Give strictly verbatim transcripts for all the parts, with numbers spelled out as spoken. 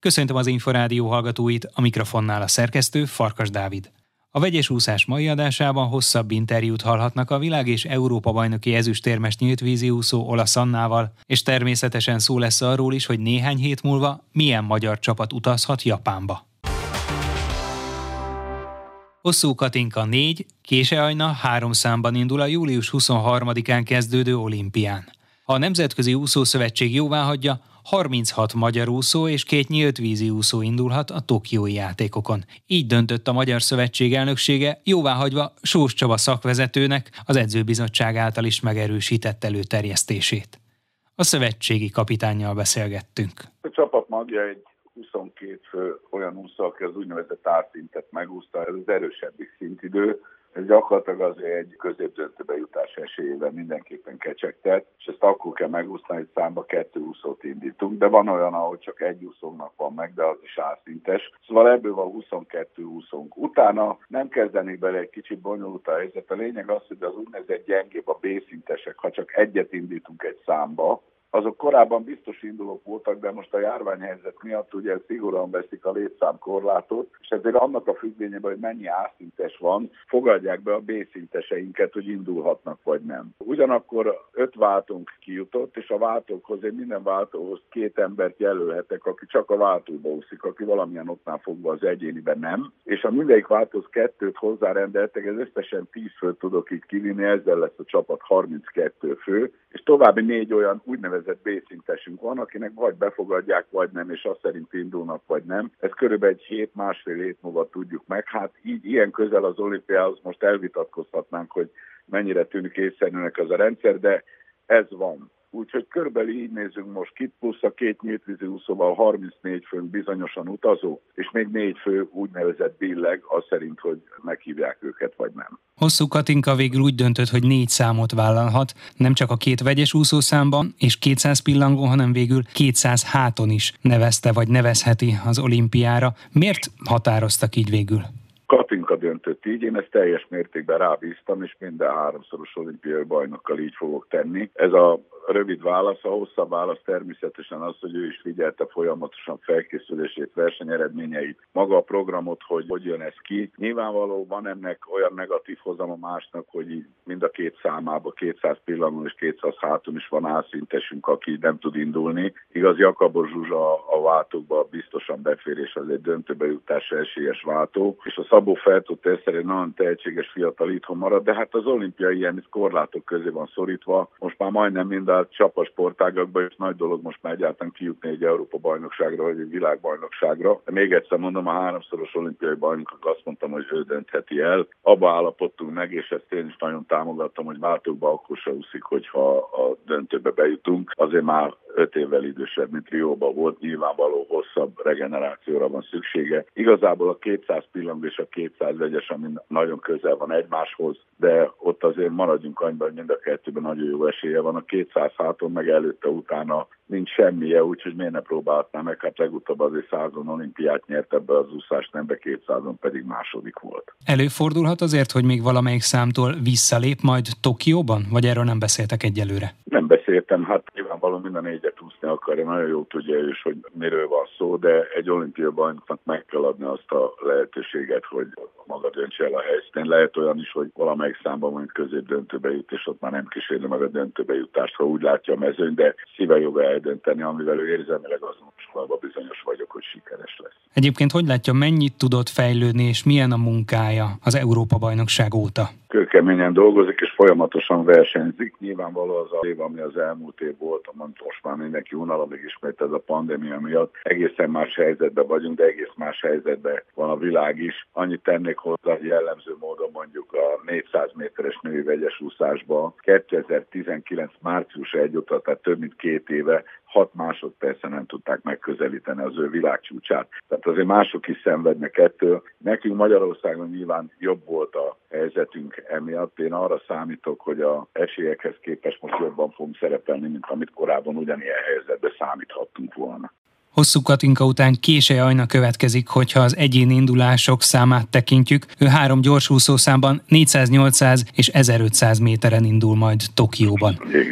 Köszöntöm az Inforádió hallgatóit, a mikrofonnál a szerkesztő Farkas Dávid. A vegyes úszás mai adásában hosszabb interjút hallhatnak a világ- és Európa-bajnoki ezüstérmes nyíltvízi úszó Olasz Annával, és természetesen szó lesz arról is, hogy néhány hét múlva milyen magyar csapat utazhat Japánba. Hosszú Katinka négy, Kése Ajna három számban indul a július huszonharmadikán kezdődő olimpián. Ha a Nemzetközi Úszószövetség jóváhagyja, harminchat magyar úszó és két nyíltvízi úszó indulhat a tokiói játékokon. Így döntött a Magyar Szövetség elnöksége, jóváhagyva Sós Csaba szakvezetőnek az edzőbizottság által is megerősített előterjesztését. A szövetségi kapitánnyal beszélgettünk. A csapat magja egy huszonkét fő olyan úszó, aki az úgynevezett árszintet megúszta, ez az erősebbik szintidő. Ez gyakorlatilag azért egy középdöntőbe jutás esélyével mindenképpen kecsegtet, és ezt akkor kell megúszni, hogy számba kettő úszót indítunk, de van olyan, ahol csak egy úszónak van meg, de az is árszintes. Szóval ebből van huszonkettő úszónk. Utána nem kezdenék bele, egy kicsit bonyolult a helyzet. A lényeg az, hogy az úgynevezett gyengébb, a B-szintesek, ha csak egyet indítunk egy számba, azok korábban biztos indulók voltak, de most a járványhelyzet miatt ugye szigorúan veszik a létszámkorlátot, és ezért annak a függvényében, hogy mennyi A-szintes van, fogadják be a B-szinteseinket, hogy indulhatnak vagy nem. Ugyanakkor öt váltónk kijutott, és a váltókhoz, én minden váltóhoz két embert jelölhetek, aki csak a váltóba úszik, aki valamilyen oknál fogva az egyéniben nem, és a mindegyik váltóhoz kettőt hozzárendeltek, ez összesen tíz főt tudok így kivinni, ezzel lesz a csapat harminckettő fő, és további négy olyan úgynevezett B-szintesünk van, akinek vagy befogadják, vagy nem, és azt szerint indulnak, vagy nem. Ez körülbelül egy hét, másfél hét múlva tudjuk meg. Hát így ilyen közel az olimpiához most elvitatkozhatnánk, hogy mennyire tűnik észszerűnek ez a rendszer, de ez van. Úgyhogy körülbelül így nézzünk most ki, plusz a két nyíltvízi úszóval harmincnégy főnk bizonyosan utazó, és még négy fő úgynevezett billeg, az szerint, hogy meghívják őket, vagy nem. Hosszú Katinka végül úgy döntött, hogy négy számot vállalhat, nem csak a két vegyes úszószámban és kétszáz pillangon, hanem végül kétszáz háton is nevezte vagy nevezheti az olimpiára. Miért határoztak így végül? Katinka döntött így, én ezt teljes mértékben rábíztam, és minden háromszoros olimpiai bajnokkal így fogok tenni. Ez a rövid válasz, a hosszabb válasz természetesen az, hogy ő is figyelte folyamatosan felkészülését, versenyeredményeit, maga a programot, hogy hogy jön ez ki. Nyilvánvaló van ennek olyan negatív hozama másnak, hogy így mind a két számába, kétszáz pillangon és kétszáz háton is van álszintesünk, aki nem tud indulni. Igaz, Jakabos Zsuzsa a váltókba biztosan befér, és az egy döntőbe jutásra esélyes váltó, és a Szabó Fertő szerint nagyon tehetséges fiatal itthon marad, de hát az olimpiai ilyen korlátok közé van szorítva. Most már majdnem mind a csapasportágakban, és nagy dolog most már egyáltalán kijutni egy Európa-bajnokságra, vagy egy világbajnokságra. De még egyszer mondom, a háromszoros olimpiai bajnoknak azt mondtam, hogy ő döntheti el. Abba állapodtunk meg, és ezt én is nagyon támogattam, hogy váltókba akkor se úszik, hogyha a döntőbe bejutunk. Azért már öt évvel idősebb, mint Rióban volt, nyilvánvaló hosszabb regenerációra van szüksége. Igazából a kétszáz pillanó és a kétszáz vegyes, ami nagyon közel van egymáshoz, de ott azért maradjunk annyiban, hogy mind a kettőben nagyon jó esélye van. A kétszáz háton meg előtte, utána nincs semmije, úgyhogy miért ne próbálhatná meg, hát legutóbb azért százon olimpiát nyert ebbe az úszás nembe, kétszázon pedig második volt. Előfordulhat azért, hogy még valamelyik számtól visszalép majd Tokióban, vagy erről nem beszéltek egyelőre? Nem beszéltem, hát nyilvánvalóan minden négyet úszni akarja, nagyon jól tudja ő is, hogy miről van szó, de egy olimpiai bajnoknak meg kell adni azt a lehetőséget, hogy maga döntse el a helyszínen. Lehet olyan is, hogy valamelyik számban mondjuk középdöntőbe jut, és ott már nem kísérli meg a döntőbe jutást, ha úgy látja a mezőny, de szíve joga eldönteni, amivel ő érzelmileg azonosulva bizonyos vagyok, hogy sikeres lesz. Egyébként hogy látja, mennyit tudott fejlődni, és milyen a munkája az Európa-bajnokság óta? Kőkeményen dolgozik, és folyamatosan versenyzik. Nyilvánvaló az a év, ami az elmúlt év volt, most már mindenki unalomig ismét ez a pandémia miatt. Egészen más helyzetben vagyunk, de egész más helyzetben van a világ is. Annyit tennék hozzá, hogy jellemző módon mondjuk a négyszáz méteres női vegyes úszásban kétezer-tizenkilenc március elseje óta, tehát több mint két éve, hat másodpercen nem tudták megközelíteni az ő világcsúcsát. Tehát azért mások is szenvednek ettől. Nekünk Magyarországon nyilván jobb volt a helyzetünk emiatt. Én arra számítok, hogy a esélyekhez képest most jobban fogunk szerepelni, mint amit korábban ugyanilyen helyzetben számíthattunk volna. Hosszú Katinka után Kése Ajna következik, hogyha az egyéni indulások számát tekintjük. Ő három gyorsúszó számban négyszáz, nyolcszáz és ezerötszáz méteren indul majd Tokióban. Igen.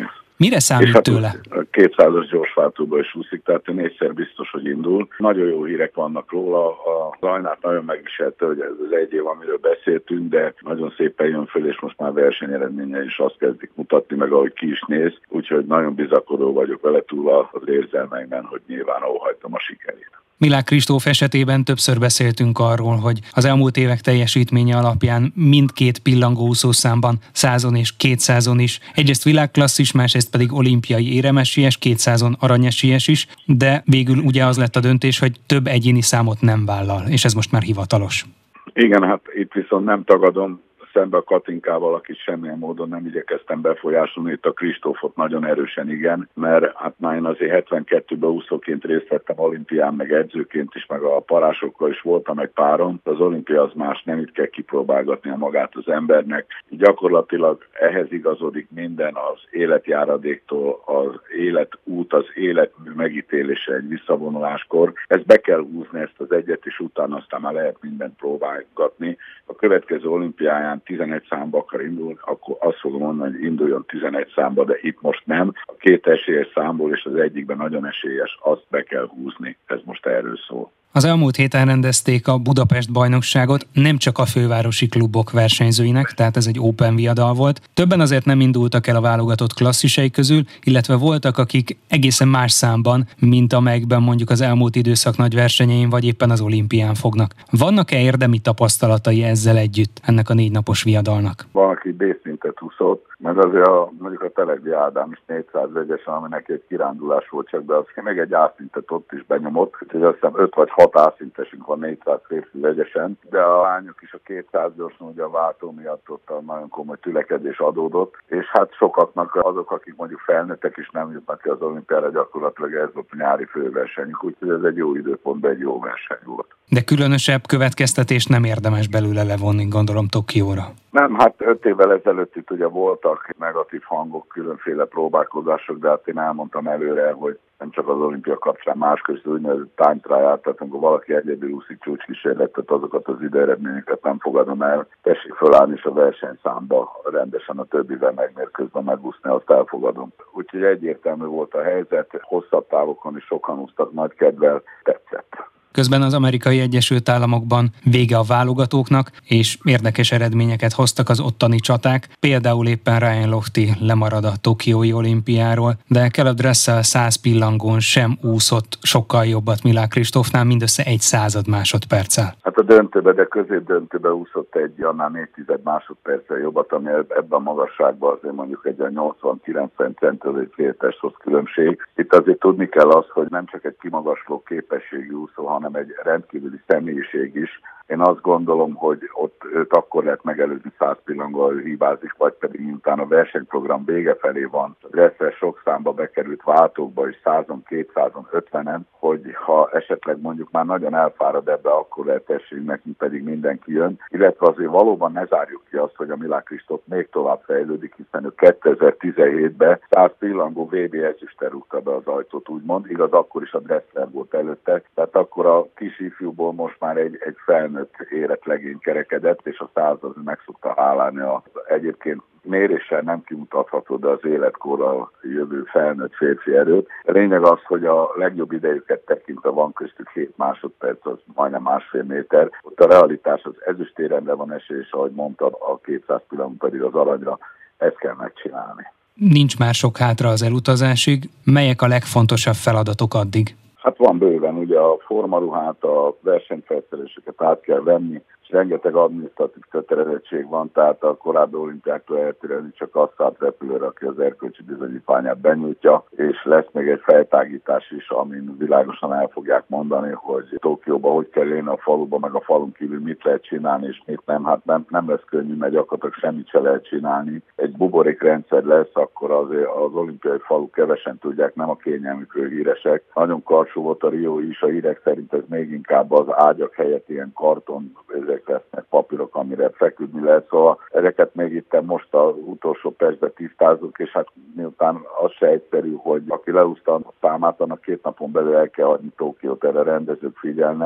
Mire számít hát tőle? A kétszázas gyorsváltóba is úszik, tehát négyszer biztos, hogy indul. Nagyon jó hírek vannak róla. A Zajnát nagyon megviselte, hogy ez az egy év, amiről beszéltünk, de nagyon szépen jön föl, és most már versenyeredménye is azt kezdik mutatni, meg ahogy ki is néz. Úgyhogy nagyon bizakodó vagyok vele, túl az érzelmeimben, hogy nyilván óhajtom a sikerét. Milák Kristóf esetében többször beszéltünk arról, hogy az elmúlt évek teljesítménye alapján mindkét pillangóúszó számban, százon és kétszázon is, egyrészt világklasszis, másrészt pedig olimpiai éremesies, kétszázon aranyesies is, de végül ugye az lett a döntés, hogy több egyéni számot nem vállal, és ez most már hivatalos. Igen, hát itt viszont nem tagadom, szembe a Katinkával, akit semmilyen módon nem igyekeztem befolyásolni, itt a Kristófot nagyon erősen igen, mert hát már én azért hetvenkettőben úszóként részt vettem olimpián, meg edzőként is, meg a parásokkal is voltam egy páron. Az olimpia az más, nem itt kell kipróbálgatnia magát az embernek. Gyakorlatilag ehhez igazodik minden, az életjáradéktól, az életút, az életmű megítélése egy visszavonuláskor. Ezt be kell húzni, ezt az egyet, és utána aztán már lehet mindent próbálgatni. A következő olimpiáján tizenegy számba akar indulni, akkor azt fogom mondani, hogy induljon tizenegy számba, de itt most nem. A két esélyes számból és az egyikben nagyon esélyes, azt be kell húzni. Ez most erről szól. Az elmúlt héten rendezték a Budapest bajnokságot nem csak a fővárosi klubok versenyzőinek, tehát ez egy open viadal volt. Többen azért nem indultak el a válogatott klasszisei közül, illetve voltak, akik egészen más számban, mint amelyekben mondjuk az elmúlt időszak nagy versenyein vagy éppen az olimpián fognak. Vannak-e érdemi tapasztalatai ezzel együtt ennek a négy napos viadalnak? Van, aki B-szintet úszott, meg azért a, mondjuk a Telegdi Ádám is négyszáz vegyesen, aminek egy kirándulás volt csak, de az meg egy A-szintet ott is benyomott, úgyhogy azt hiszem öt vagy hat A-szintesünk van négyszáz férfi vegyesen, de a lányok is a kétszáz gyorsan, ugye a váltó miatt ott a nagyon komoly tülekedés adódott, és hát sokaknak azok, akik mondjuk felnőttek is nem jutnak ki az olimpiára, gyakorlatilag ez volt a nyári főversenyük, úgyhogy ez egy jó időpontban egy jó verseny volt. De különösebb következtetést nem érdemes belőle levonni, gondolom, Tokióra. Nem, hát öt évvel ezelőtt itt ugye voltak negatív hangok, különféle próbálkozások, de hát én elmondtam előre, hogy nem csak az olimpia kapcsán, más közül úgynevezett time trial, tehát amikor valaki egyedül úszik csúcskísérletet, azokat az időeredményeket nem fogadom el. Tessék fölállni és a versenyszámba rendesen a többivel megmérkőzve megúszni, azt elfogadom. Úgyhogy egyértelmű volt a helyzet, hosszabb távokon is sokan úsztak nagy kedvel, tetszett. Közben az Amerikai Egyesült Államokban vége a válogatóknak, és érdekes eredményeket hoztak az ottani csaták. Például éppen Ryan Lochte lemarad a Tokiói olimpiáról, de Caleb Dressel száz pillangón sem úszott sokkal jobbat Milák Kristófnál, mindössze egy század másodperccel. Hát a döntőbe, de középdöntőbe úszott egy annál négy tized másodperccel jobbat, ami ebben a magasságban azért mondjuk egy nyolcvan-kilencven centről egy fél testhoz különbség. Itt azért tudni kell azt, hogy nem csak egy kimagasló képességű úszó, hanem egy rendkívüli személyiség is. Én azt gondolom, hogy ott őt akkor lehet megelőzni száz pillangóval, ő hibázik, vagy pedig miután a versenyprogram vége felé van, Dressel sok számba bekerült váltókba is százon, kétszázon, ötvenen, hogy ha esetleg mondjuk már nagyon elfárad ebbe, akkor lehet esélyünk, nekünk pedig mindenki jön. Illetve azért valóban ne zárjuk ki azt, hogy a Milák Kristóf még tovább fejlődik, hiszen ő kétezer-tizenhétben száz pillangó vé bé ezüsttel rúgta be az ajtót, úgymond. Igaz, akkor is a Dressler volt előtte, tehát akkor a kis ifjúból most már egy, egy felnőtt érett legény kerekedett, és a század meg szokta állni az egyébként méréssel nem kimutatható, de az életkorral jövő felnőtt férfi erőt. A lényeg az, hogy a legjobb idejüket tekintve van köztük hét másodperc, az majdnem másfél méter. Ott a realitás az ezüstéremre van esély, és ahogy mondtad, a kétszáz pillanat pedig az aranyra. Ezt kell megcsinálni. Nincs már sok hátra az elutazásig. Melyek a legfontosabb feladatok addig? Hát van bőven, ugye a formaruhát, a versenyfelszereléseket át kell venni, és rengeteg adminisztratív kötelezettség van, tehát a korábbi olimpiáktól eltérően csak azt szállt repülőre, aki az erkölcsi bizonyítványát benyújtja, és lesz még egy feltágítás is, amin világosan el fogják mondani, hogy Tokióba hogy kell élni a faluba, meg a falun kívül mit lehet csinálni, és mit nem. Hát nem, nem lesz könnyű, mert gyakorlatilag semmit se lehet csinálni. Egy buborékrendszer lesz, akkor azért az olimpiai falu kevesen tudják, nem a kényelmükről híresek. Nagyon karsó volt a Rio is, a hírek szerint ez még inkább az ágyak helyett ilyen karton, ezek lesznek papírok, amire feküdni lehet, szóval ezeket még itt most az utolsó percben tisztázunk, és hát miután az se egyszerű, hogy aki leúszta a számát, annak két napon belül el kell hagyni Tokiót, erre rendezők figyelnek, ez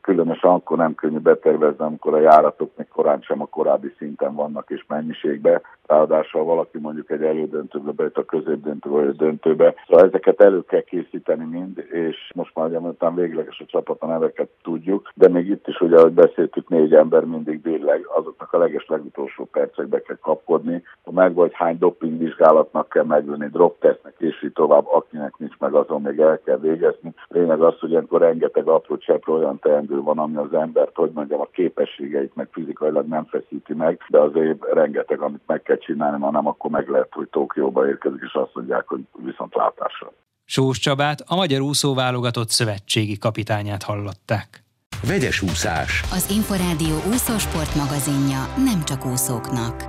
különösen akkor nem könnyű betervezni, amikor a járatok még korán sem a korábbi szinten vannak és mennyiségben. Ráadásul valaki mondjuk egy elődöntőbe bejut a középdöntőbe vagy a döntőbe. Szóval ezeket elő kell készíteni mind, és most már miután végleges a csapat a neveket tudjuk, de még itt is ugye, ahogy beszéltük, négy ember mindig billeg, azoknak a leges legutolsó percekbe kell kapkodni. Ha megvagy hány dopingvizsgálatnak kell megvenni, drogtesznek és így tovább, akinek nincs meg, azon még el kell végezni. Lényeg az, hogy ilyenkor rengeteg apró cseppre olyan teendő van, ami az embert, hogy mondjam, a képességeit meg fizikailag nem feszíti meg, de azért rengeteg, amit meg kell csinálni, ma nem, akkor meg lehet, hogy Tokióba érkezik, és azt mondják, hogy viszontlátásra. Sós Csabát, a magyar úszóválogatott szövetségi kapitányát hallották. Vegyes úszás. Az Inforádió úszósport magazinja nem csak úszóknak.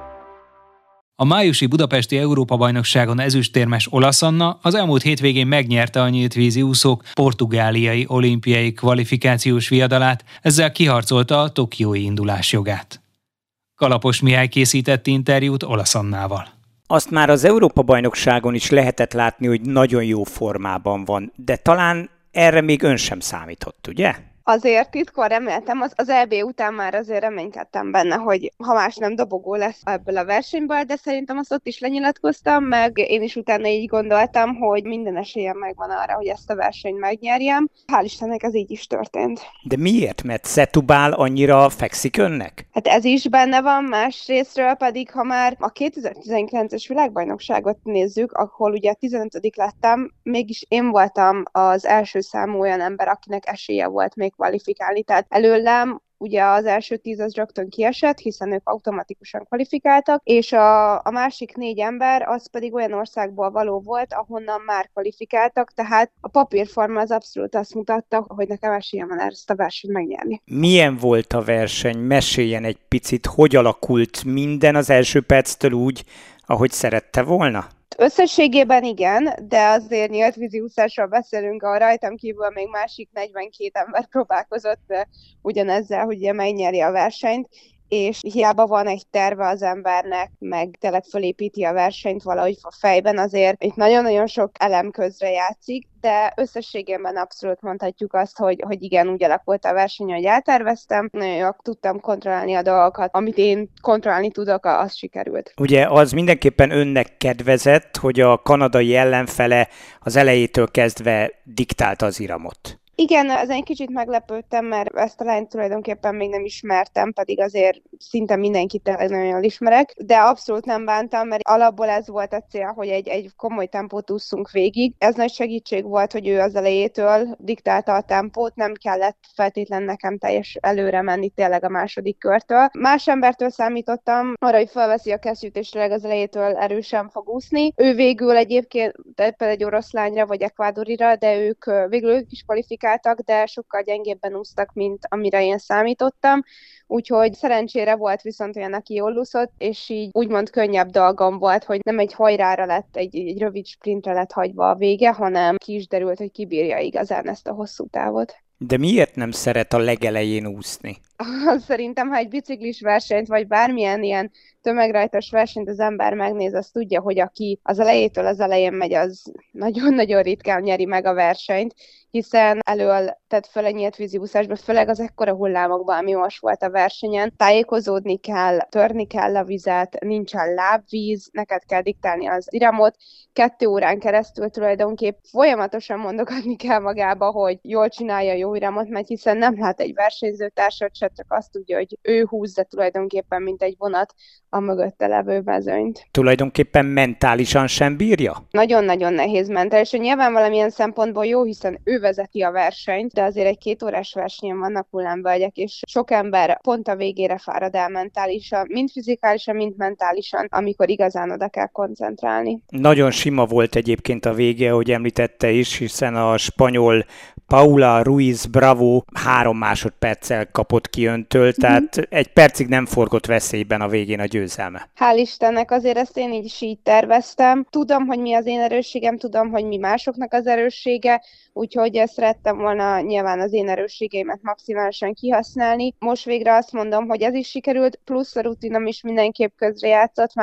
A májusi budapesti Európa-bajnokságon ezüstérmes Olasz Anna az elmúlt hétvégén megnyerte a nyíltvízi úszók portugáliai olimpiai kvalifikációs viadalát, ezzel kiharcolta a tokiói indulásjogát. Kalapos Mihály készített interjút Olasz Annával. Azt már az Európa-bajnokságon is lehetett látni, hogy nagyon jó formában van, de talán erre még ön sem számított, ugye? Azért titkon reméltem, az, az é bé után már azért reménykedtem benne, hogy ha más nem dobogó lesz ebből a versenyből, de szerintem azt ott is lenyilatkoztam, meg én is utána így gondoltam, hogy minden esélyem megvan arra, hogy ezt a versenyt megnyerjem. Hál' Istennek ez így is történt. De miért? Mert Setúbal annyira fekszik önnek? Hát ez is benne van, másrésztről pedig, ha már a kétezer-tizenkilences világbajnokságot nézzük, ahol ugye tizenötödik lettem, mégis én voltam az első számú olyan ember, akinek esélye volt még kvalifikálni. Tehát előlem ugye az első tíz az rögtön kiesett, hiszen ők automatikusan kvalifikáltak, és a, a másik négy ember az pedig olyan országból való volt, ahonnan már kvalifikáltak, tehát a papírforma az abszolút azt mutatta, hogy nekem esélyem van ezt a versenyt megnyerni. Milyen volt a verseny? Meséljen egy picit, hogy alakult minden az első perctől úgy, ahogy szerette volna? Összességében igen, de azért nyílt víziúszásról beszélünk, ahol rajtam kívül még másik negyvenkét ember próbálkozott ugyanezzel, hogy ugye megnyeri a versenyt, és hiába van egy terve az embernek, meg tényleg fölépíti a versenyt valahogy a fejben, azért itt nagyon-nagyon sok elem közre játszik, de összességében abszolút mondhatjuk azt, hogy, hogy igen, úgy alakult a verseny, hogy elterveztem, nagyon jól tudtam kontrollálni a dolgokat, amit én kontrollálni tudok, az sikerült. Ugye az mindenképpen önnek kedvezett, hogy a kanadai ellenfele az elejétől kezdve diktálta az iramot. Igen, ezen egy kicsit meglepődtem, mert ezt a lányt tulajdonképpen még nem ismertem, pedig azért szinte mindenkit nagyon jól ismerek, de abszolút nem bántam, mert alapból ez volt a cél, hogy egy, egy komoly tempót ússzunk végig. Ez nagy segítség volt, hogy ő az elejétől diktálta a tempót, nem kellett feltétlenül nekem teljes előre menni tényleg a második körtől. Más embertől számítottam arra, hogy felveszi a kesztyűt, és tényleg az elejétől erősen fog úszni. Ő végül egyébként például egy orosz lányra vagy ekvádorira, de ők végül ők is kvalifikáltak, de sokkal gyengébben úsztak, mint amire én számítottam, úgyhogy szerencsére volt viszont olyan, aki jól úszott, és így úgymond könnyebb dolgom volt, hogy nem egy hajrára lett, egy, egy rövid sprintre lett hagyva a vége, hanem ki is derült, hogy kibírja igazán ezt a hosszú távot. De miért nem szeret a legelején úszni? Szerintem, ha egy biciklis versenyt, vagy bármilyen ilyen tömegrajtos versenyt az ember megnéz, az tudja, hogy aki az elejétől az elején megy, az nagyon-nagyon ritkán nyeri meg a versenyt, hiszen elől tett föl egy nyílt víziúszásba, főleg az ekkora hullámokban, ami most volt a versenyen. Tájékozódni kell, törni kell a vizet, nincsen lábvíz, neked kell diktálni az iramot. Kettő órán keresztül tulajdonképp folyamatosan mondogatni kell magába, hogy jól csinálja jó iramot, mert hiszen nem lát egy versenyzőtársat se, csak azt tudja, hogy ő húzza tulajdonképpen, mint egy vonat a mögötte levő mezőnyt. Tulajdonképpen mentálisan sem bírja? Nagyon-nagyon nehéz mentálisan. Nyilván valamilyen szempontból jó, hiszen ő vezeti a versenyt, de azért egy két órás versenyen vannak hullámvölgyek, és sok ember pont a végére fárad el mentálisan, mind fizikálisan, mind mentálisan, amikor igazán oda kell koncentrálni. Nagyon sima volt egyébként a vége, ahogy említette is, hiszen a spanyol Paula Ruiz Bravo három másodperccel kapott ki öntől, tehát mm-hmm. egy percig nem forgott veszélyben a végén a győzelme. Hál' Istennek, azért ezt én így is így terveztem. Tudom, hogy mi az én erősségem, tudom, hogy mi másoknak az erőssége, úgyhogy ezt szerettem volna nyilván az én erősségeimet maximálisan kihasználni. Most végre azt mondom, hogy ez is sikerült, plusz a rutinom is mindenképp közrejátszott, már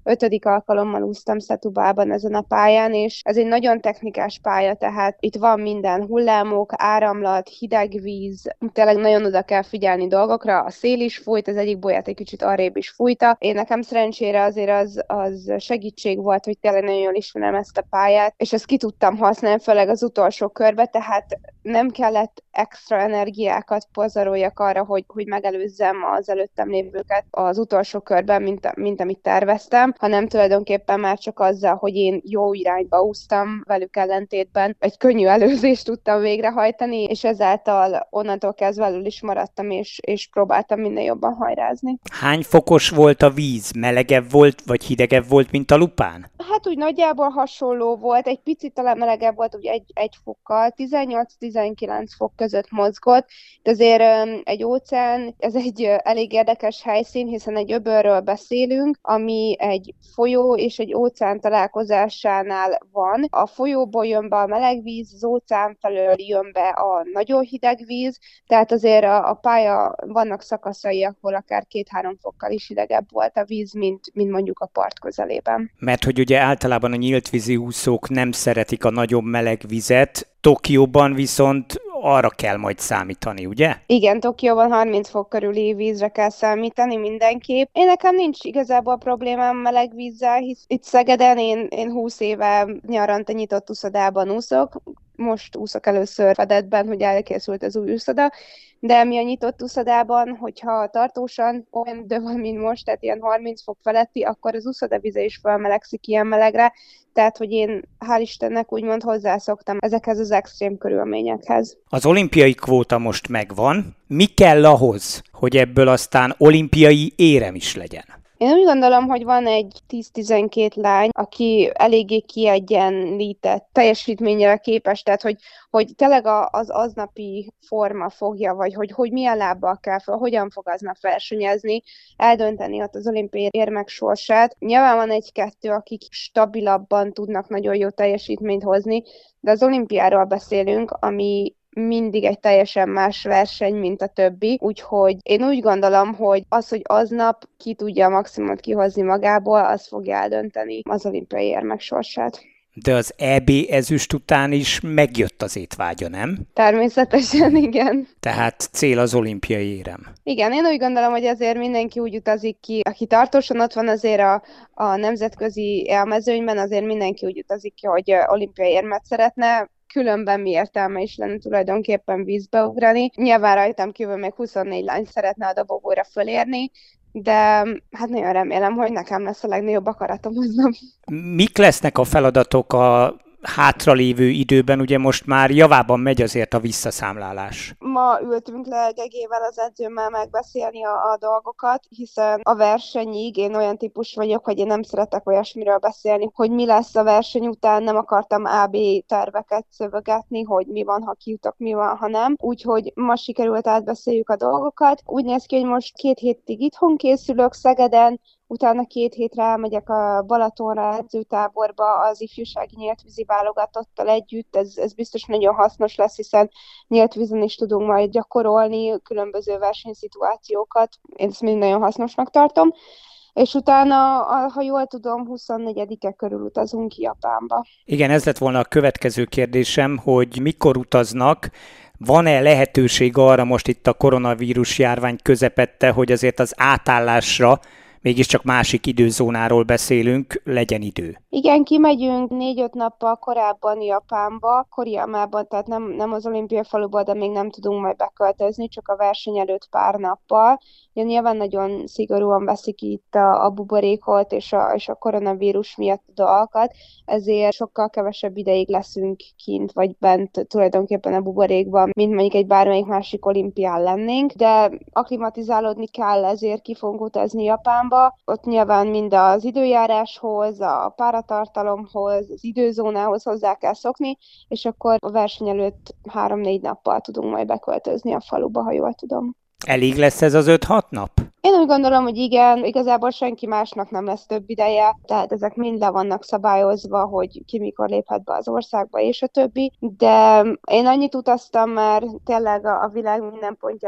ötödik alkalommal úsztam Setubában ezen a pályán, és ez egy nagyon technikás pálya, tehát itt van minden, hullámok, áramlat, hideg víz, tényleg nagyon oda kell figyelni dolgokra, a szél is fújt, az egyik bolyát egy kicsit arrébb is fújta. Én nekem szerencsére azért az, az segítség volt, hogy tényleg nagyon jól ismerem ezt a pályát, és ezt ki tudtam használni, főleg az utolsó körbe, tehát nem kellett extra energiákat pozaroljak arra, hogy, hogy megelőzzem az előttem lévőket az utolsó körben, mint, mint amit terveztem, hanem tulajdonképpen már csak azzal, hogy én jó irányba úsztam velük ellentétben, egy könnyű előzést tudtam végrehajtani, és ezáltal onnantól kezdve elől is maradtam, és, és próbáltam minél jobban hajrázni. Hány fokos volt a víz? Melegebb volt, vagy hidegebb volt, mint a Lupán? Hát úgy nagyjából hasonló volt, egy picit talán melegebb volt, ugye egy, egy fokkal, tizennyolc-tizenkilenc fok között mozgott, de azért egy óceán, ez egy elég érdekes helyszín, hiszen egy öbölről beszélünk, ami egy folyó és egy óceán találkozásánál van. A folyóból jön be a meleg víz, az óceán felől jön be a nagyon hideg víz, tehát azért a, a pálya, vannak szakaszai, ahol akár két-három fokkal is hidegebb volt a víz, mint, mint mondjuk a part közelében. Mert hogy ugye általában a nyíltvízi úszók nem szeretik a nagyon meleg vizet, Tokióban viszont arra kell majd számítani, ugye? Igen, Tokióban harminc fok körüli vízre kell számítani mindenképp. Én nekem nincs igazából problémám meleg vízzel, hisz itt Szegeden én, én húsz éve nyaranta nyitott úszodában úszok, most úszok először fedetben, hogy elkészült az új úszoda, de mi a nyitott úszodában, hogyha tartósan olyan idő van, mint most, tehát ilyen harminc fok feletti, akkor az úszodavize is felmelegszik ilyen melegre, tehát hogy én hál' Istennek úgymond hozzászoktam ezekhez az extrém körülményekhez. Az olimpiai kvóta most megvan. Mi kell ahhoz, hogy ebből aztán olimpiai érem is legyen? Én úgy gondolom, hogy van egy tíz-tizenkét lány, aki eléggé kiegyenlített teljesítményre képes, tehát hogy, hogy tényleg az aznapi forma fogja, vagy hogy, hogy milyen lábbal kell fel, hogyan fog aznap versenyezni, eldönteni ott az olimpiai érmek sorsát. Nyilván van egy-kettő, akik stabilabban tudnak nagyon jó teljesítményt hozni, de az olimpiáról beszélünk, ami mindig egy teljesen más verseny, mint a többi, úgyhogy én úgy gondolom, hogy az, hogy aznap ki tudja a maximumot kihozni magából, az fogja eldönteni az olimpiai érmek sorsát. De az é bé ezüst után is megjött az étvágya, nem? Természetesen, igen. Tehát cél az olimpiai érem. Igen, én úgy gondolom, hogy azért mindenki úgy utazik ki, aki tartósan ott van azért a, a nemzetközi élmezőnyben, azért mindenki úgy utazik ki, hogy olimpiai érmet szeretne, különben mi értelme is lenne tulajdonképpen vízbe ugrani. Nyilván rajtam kívül még huszonnégy lány szeretne a dobogóra fölérni, de hát nagyon remélem, hogy nekem lesz a legnagyobb akaratom aznap. Mik lesznek a feladatok a hátralévő időben? Ugye most már javában megy azért a visszaszámlálás. Ma ültünk le Gegével, az edzőmmel megbeszélni a, a dolgokat, hiszen a versenyig én olyan típus vagyok, hogy én nem szeretek olyasmiről beszélni, hogy mi lesz a verseny után, nem akartam á bé terveket szövegetni, hogy mi van, ha kijutok, mi van, ha nem. Úgyhogy ma sikerült átbeszéljük a dolgokat. Úgy néz ki, hogy most két hétig itthon készülök Szegeden, utána két hétre elmegyek a Balatonra edzőtáborba az ifjúsági nyíltvízi válogatottal együtt. Ez, ez biztos nagyon hasznos lesz, hiszen nyíltvízen is tudunk majd gyakorolni különböző versenyszituációkat. Én ezt mind nagyon hasznosnak tartom. És utána, ha jól tudom, huszonnegyedike körül utazunk ki Japánba. Igen, ez lett volna a következő kérdésem, hogy mikor utaznak, van-e lehetőség arra most itt a koronavírus járvány közepette, hogy azért az átállásra, mégiscsak másik időzónáról beszélünk, legyen idő? Igen, kimegyünk négy-öt nappal korábban Japánba, Koriyamában, tehát nem, nem az olimpiai faluban, de még nem tudunk majd beköltözni, csak a verseny előtt pár nappal. Ja, nyilván nagyon szigorúan veszik itt a, a buborékot és a, és a koronavírus miatt a dolgokat, ezért sokkal kevesebb ideig leszünk kint vagy bent tulajdonképpen a buborékban, mint mondjuk egy bármelyik másik olimpián lennénk, de akklimatizálódni kell, ezért ki fogunk utazni Japánba. Ott nyilván mind az időjáráshoz, a páratartalomhoz, az időzónához hozzá kell szokni, és akkor a verseny előtt három-négy nappal tudunk majd beköltözni a faluba, ha jól tudom. Elég lesz ez az öt-hat nap? Én úgy gondolom, hogy igen, igazából senki másnak nem lesz több ideje, tehát ezek mind le vannak szabályozva, hogy ki mikor léphet be az országba és a többi, de én annyit utaztam már tényleg a világ minden pontján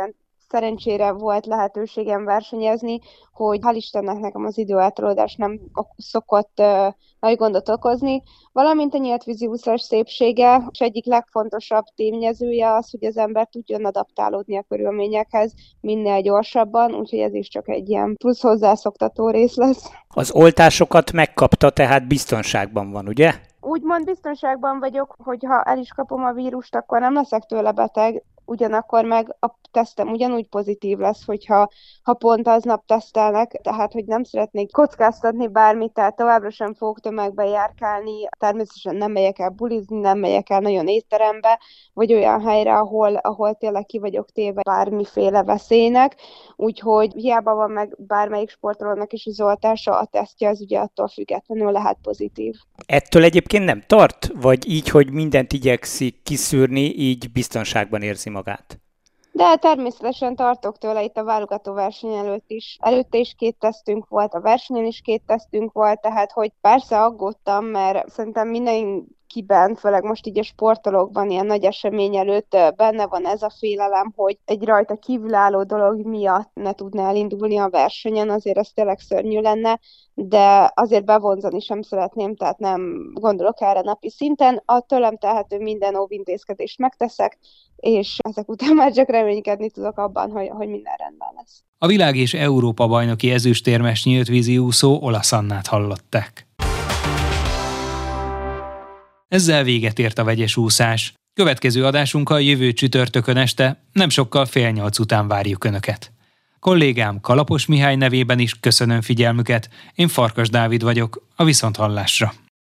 szerencsére volt lehetőségem versenyezni, hogy hál' Istennek nekem az időeltolódás nem szokott uh, nagy gondot okozni, valamint a nyíltvízi úszás szépsége, és egyik legfontosabb tényezője az, hogy az ember tudjon adaptálódni a körülményekhez minél gyorsabban, úgyhogy ez is csak egy ilyen plusz hozzászoktató rész lesz. Az oltásokat megkapta, tehát biztonságban van, ugye? Úgymond biztonságban vagyok, hogy ha el is kapom a vírust, akkor nem leszek tőle beteg, ugyanakkor meg a tesztem ugyanúgy pozitív lesz, hogyha ha pont aznap tesztelnek, tehát hogy nem szeretnék kockáztatni bármit, tehát továbbra sem fogok tömegbe járkálni, természetesen nem megyek el bulizni, nem megyek el nagyon étterembe, vagy olyan helyre, ahol, ahol tényleg ki vagyok téve bármiféle veszélynek, úgyhogy hiába van meg bármelyik sportolónak is az oltása, a tesztje az ugye attól függetlenül lehet pozitív. Ettől egyébként nem tart? Vagy így, hogy mindent igyekszik kiszűrni, így biztonságban érzi magát? De természetesen tartok tőle, itt a válogató verseny előtt is. Előtte is két tesztünk volt, a versenyen is két tesztünk volt, tehát hogy persze aggódtam, mert szerintem mindenkiben, főleg most így a sportolókban ilyen nagy esemény előtt benne van ez a félelem, hogy egy rajta kívülálló dolog miatt ne tudna elindulni a versenyen, azért ez tényleg szörnyű lenne, de azért bevonzani sem szeretném, tehát nem gondolok erre napi szinten. A tőlem telhető minden óvintézkedést megteszek, és ezek után már csak reménykedni tudok abban, hogy, hogy minden rendben lesz. A világ és Európa bajnoki ezüstérmes nyíltvízi úszó Olasz Annát hallották. Ezzel véget ért a vegyes úszás. Következő adásunkkal jövő csütörtökön este, nem sokkal fél nyolc után várjuk Önöket. Kollégám Kalapos Mihály nevében is köszönöm figyelmüket, én Farkas Dávid vagyok, a viszonthallásra.